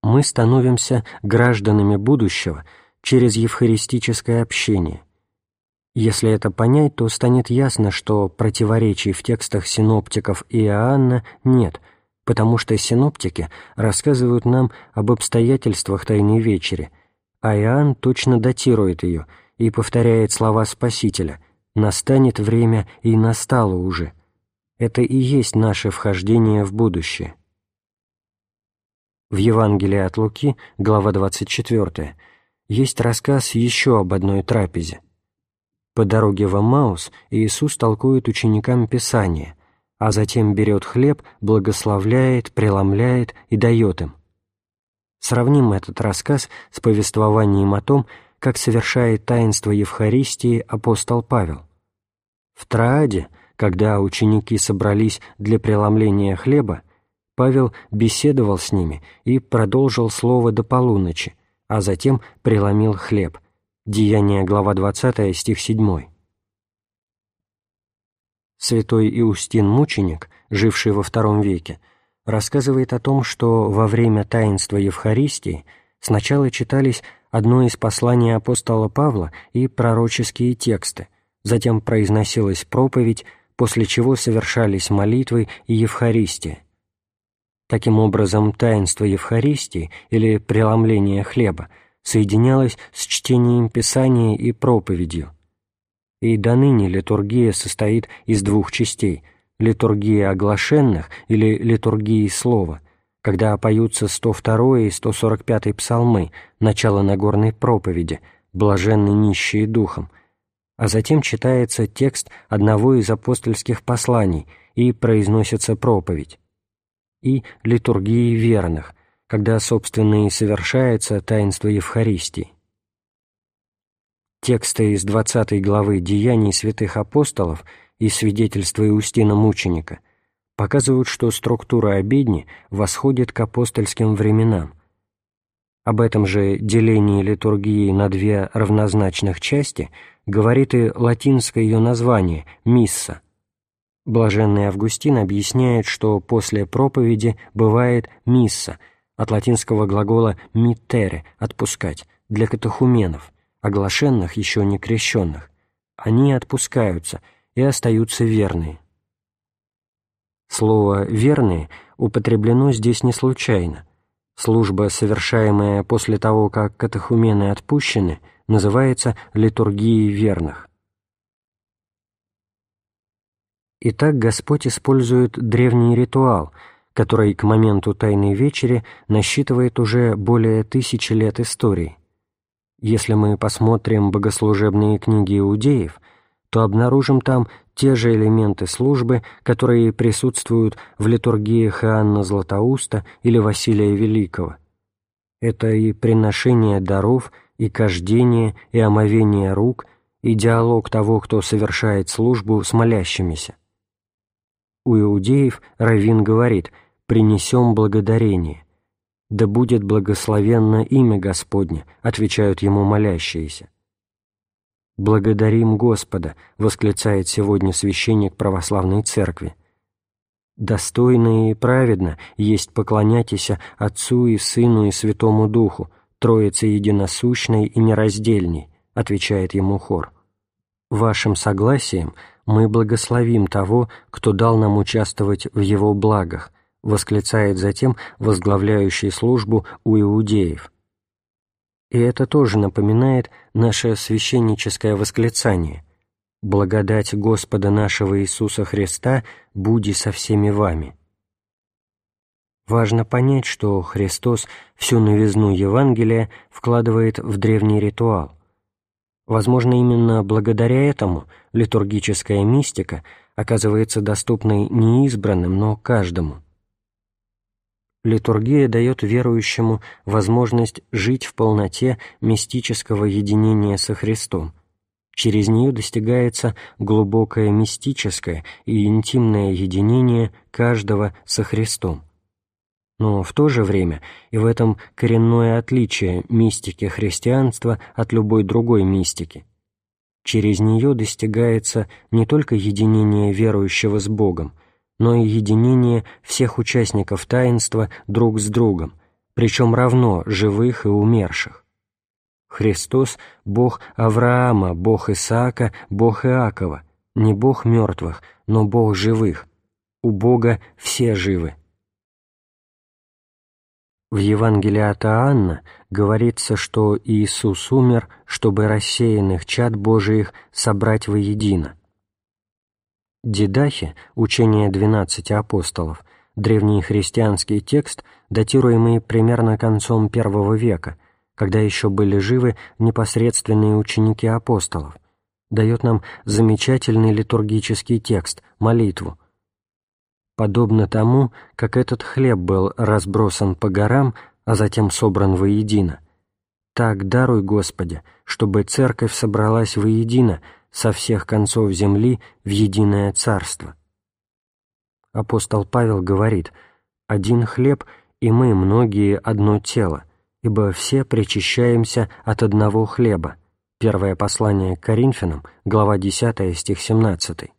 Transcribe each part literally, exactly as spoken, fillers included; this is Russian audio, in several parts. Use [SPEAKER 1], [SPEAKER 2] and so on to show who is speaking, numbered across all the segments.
[SPEAKER 1] мы становимся гражданами будущего через евхаристическое общение. Если это понять, то станет ясно, что противоречий в текстах синоптиков и Иоанна нет, потому что синоптики рассказывают нам об обстоятельствах Тайной Вечери, а Иоанн точно датирует ее и повторяет слова Спасителя: «Настанет время, и настало уже». Это и есть наше вхождение в будущее. В Евангелии от Луки, глава двадцать четвёртая, есть рассказ еще об одной трапезе. По дороге в Эммаус Иисус толкует ученикам Писание, а затем берет хлеб, благословляет, преломляет и дает им. Сравним этот рассказ с повествованием о том, как совершает таинство Евхаристии апостол Павел. В Трааде, когда ученики собрались для преломления хлеба, Павел беседовал с ними и продолжил слово до полуночи, а затем преломил хлеб. Деяния, глава двадцатая, стих седьмой. Святой Иустин Мученик, живший во втором веке, рассказывает о том, что во время таинства Евхаристии сначала читались одно из посланий апостола Павла и пророческие тексты, затем произносилась проповедь, после чего совершались молитвы и Евхаристия. Таким образом, таинство Евхаристии или преломление хлеба соединялось с чтением Писания и проповедью. И доныне литургия состоит из двух частей – литургия оглашенных или литургии слова, когда поются сто второй и сто сорок пятый псалмы, начало Нагорной проповеди, «Блаженны нищие духом», а затем читается текст одного из апостольских посланий и произносится проповедь. И литургии верных, когда, собственно, и совершается таинство Евхаристии. Тексты из двадцатой главы «Деяний святых апостолов» и свидетельства Иустина Мученика показывают, что структура обедни восходит к апостольским временам. Об этом же делении литургии на две равнозначных части говорит и латинское ее название «мисса». Блаженный Августин объясняет, что после проповеди бывает «мисса», от латинского глагола «mittere» — «отпускать», для катехуменов, оглашенных, еще не крещенных. Они отпускаются и остаются верные. Слово «верные» употреблено здесь не случайно. Служба, совершаемая после того, как катехумены отпущены, называется литургией верных. Итак, Господь использует древний ритуал, который к моменту Тайной Вечери насчитывает уже более тысячи лет истории. Если мы посмотрим богослужебные книги иудеев, то обнаружим там те же элементы службы, которые присутствуют в литургиях Иоанна Златоуста или Василия Великого. Это и приношение даров, и кождение, и омовение рук, и диалог того, кто совершает службу с молящимися. У иудеев раввин говорит: «Принесем благодарение». «Да будет благословенно имя Господне», — отвечают ему молящиеся. «Благодарим Господа», — восклицает сегодня священник православной церкви. «Достойно и праведно есть поклоняйтеся Отцу и Сыну и Святому Духу, Троице единосущной и нераздельней», — отвечает ему хор. «Вашим согласием мы благословим того, кто дал нам участвовать в его благах», — восклицает затем возглавляющий службу у иудеев. И это тоже напоминает наше священническое восклицание: «Благодать Господа нашего Иисуса Христа буди со всеми вами». Важно понять, что Христос всю новизну Евангелия вкладывает в древний ритуал. Возможно, именно благодаря этому литургическая мистика оказывается доступной не избранным, но каждому. Литургия дает верующему возможность жить в полноте мистического единения со Христом. Через нее достигается глубокое мистическое и интимное единение каждого со Христом. Но в то же время и в этом коренное отличие мистики христианства от любой другой мистики. Через нее достигается не только единение верующего с Богом, но и единение всех участников таинства друг с другом, причем равно живых и умерших. Христос — Бог Авраама, Бог Исаака, Бог Иакова, не Бог мертвых, но Бог живых. У Бога все живы. В Евангелии от Иоанна говорится, что Иисус умер, чтобы рассеянных чад Божиих собрать воедино. Дидахи, учение двенадцати апостолов, древний христианский текст, датируемый примерно концом первого века, когда еще были живы непосредственные ученики апостолов, дает нам замечательный литургический текст, молитву. Подобно тому, как этот хлеб был разбросан по горам, а затем собран воедино, так даруй, Господи, чтобы Церковь собралась воедино со всех концов земли в единое царство. Апостол Павел говорит: «Один хлеб, и мы, многие, одно тело, ибо все причащаемся от одного хлеба». Первое послание к Коринфянам, глава десятая, стих семнадцатый.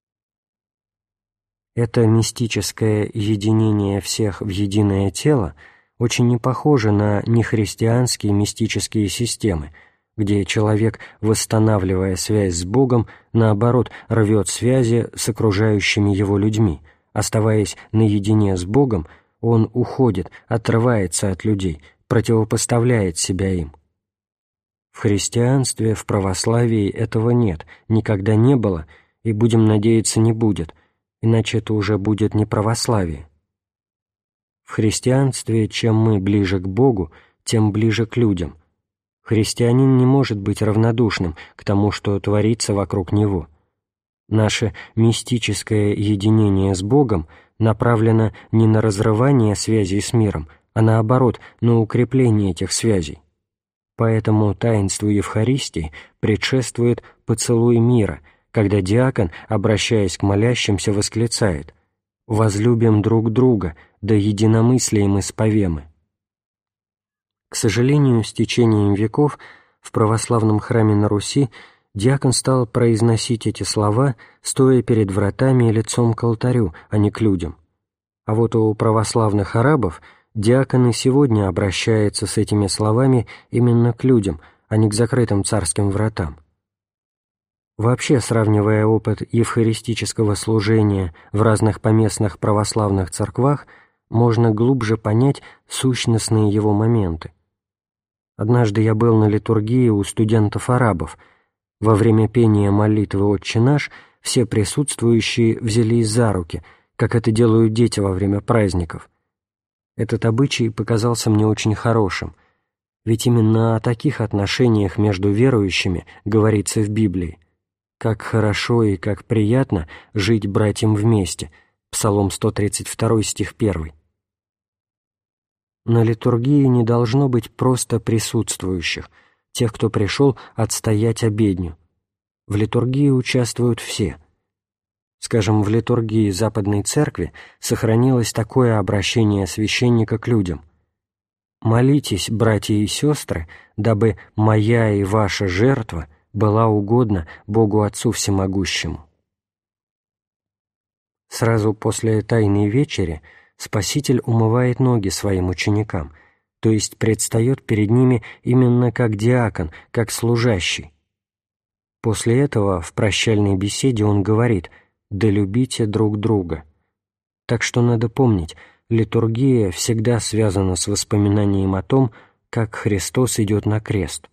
[SPEAKER 1] Это мистическое единение всех в единое тело очень не похоже на нехристианские мистические системы, где человек, восстанавливая связь с Богом, наоборот, рвет связи с окружающими его людьми. Оставаясь наедине с Богом, он уходит, отрывается от людей, противопоставляет себя им. В христианстве, в православии этого нет, никогда не было и, будем надеяться, не будет, иначе это уже будет не православие. В христианстве чем мы ближе к Богу, тем ближе к людям. Христианин не может быть равнодушным к тому, что творится вокруг него. Наше мистическое единение с Богом направлено не на разрывание связей с миром, а наоборот, на укрепление этих связей. Поэтому таинству Евхаристии предшествует поцелуй мира, когда диакон, обращаясь к молящимся, восклицает: «Возлюбим друг друга, да единомыслием исповемы». К сожалению, с течением веков в православном храме на Руси диакон стал произносить эти слова, стоя перед вратами и лицом к алтарю, а не к людям. А вот у православных арабов диакон и сегодня обращается с этими словами именно к людям, а не к закрытым царским вратам. Вообще, сравнивая опыт евхаристического служения в разных поместных православных церквах, можно глубже понять сущностные его моменты. Однажды я был на литургии у студентов-арабов. Во время пения молитвы «Отче наш» все присутствующие взялись за руки, как это делают дети во время праздников. Этот обычай показался мне очень хорошим, ведь именно о таких отношениях между верующими говорится в Библии. «Как хорошо и как приятно жить братьям вместе» Псалом сто тридцать два, стих первый. На литургии не должно быть просто присутствующих, тех, кто пришел отстоять обедню. В литургии участвуют все. Скажем, в литургии Западной Церкви сохранилось такое обращение священника к людям: «Молитесь, братья и сестры, дабы моя и ваша жертва была угодна Богу Отцу Всемогущему». Сразу после Тайной Вечери Спаситель умывает ноги своим ученикам, то есть предстает перед ними именно как диакон, как служащий. После этого в прощальной беседе он говорит: «Да любите друг друга». Так что надо помнить, литургия всегда связана с воспоминанием о том, как Христос идет на крест.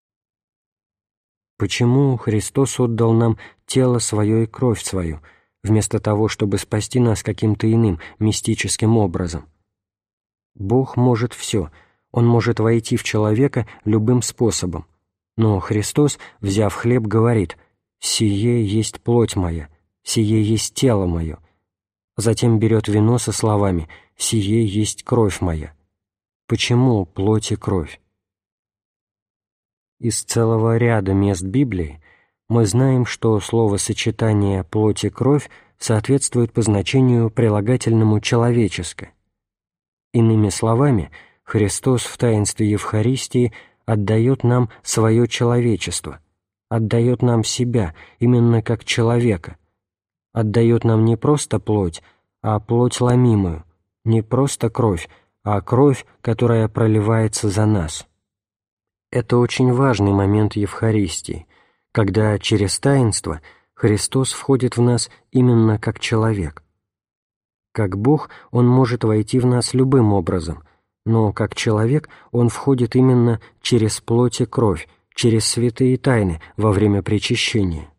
[SPEAKER 1] Почему Христос отдал нам тело свое и кровь свою, вместо того, чтобы спасти нас каким-то иным мистическим образом? Бог может все, Он может войти в человека любым способом, но Христос, взяв хлеб, говорит: «Сие есть плоть моя, сие есть тело мое». Затем берет вино со словами: «Сие есть кровь моя». Почему плоть и кровь? Из целого ряда мест Библии мы знаем, что словосочетание «плоть и кровь» соответствует по значению прилагательному «человеческое». Иными словами, Христос в таинстве Евхаристии отдает нам свое человечество, отдает нам себя именно как человека, отдает нам не просто плоть, а плоть ломимую, не просто кровь, а кровь, которая проливается за нас. Это очень важный момент Евхаристии, когда через таинство Христос входит в нас именно как человек. Как Бог Он может войти в нас любым образом, но как человек Он входит именно через плоть и кровь, через святые тайны во время причащения.